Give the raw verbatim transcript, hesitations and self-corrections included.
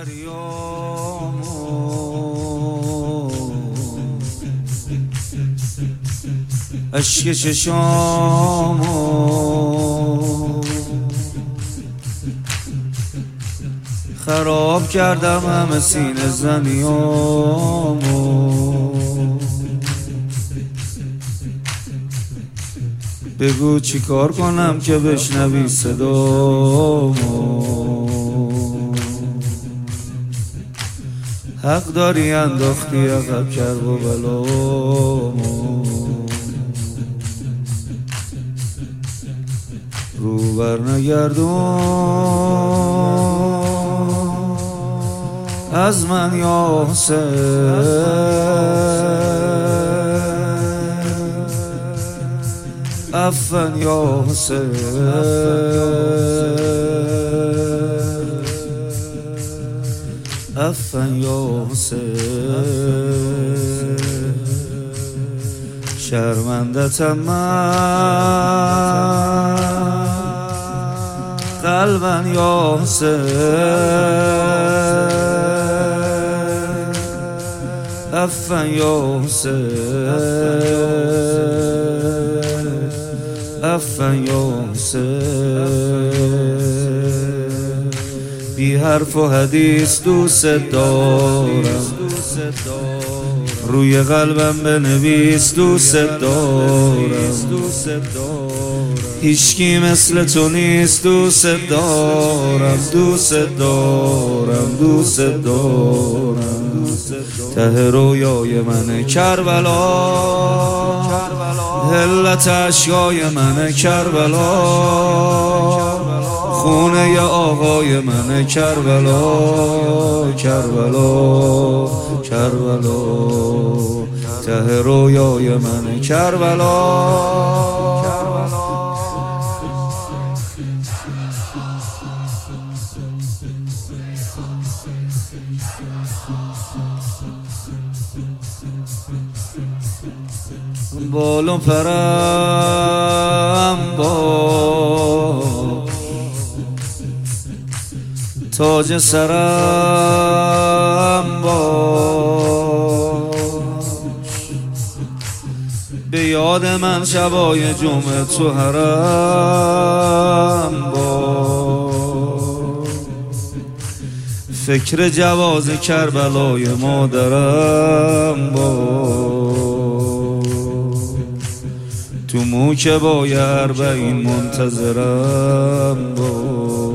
دریامو اشک چشامو خراب کردم همه سینه زنیامو بگو چی کار کنم که بشنوی صدامو حق داری انداختی عقب کرب و بلامو رو بر نگردون از من یا حسین عفن یا حسین عفن یا حسین شرمندتم من قلبا یا حسین عفن یا حسین عفن یا حسین بی حرف و حدیث دوست دارم روی قلبم بنویس دوست دارم هیچکی مثل تو نیست دوست دارم دوست دارم دوست دارم ته رویای من کربلا علت اشیای من کربلا خونه ی آقای من کربلا کربلا کربلا ته رویای من کربلا بال و پرم با تاج سرم باش به یاد من شبای جمعه تو حرم باش فکر جواز کربلای مادرم باش تو موکبای اربعین منتظرم باش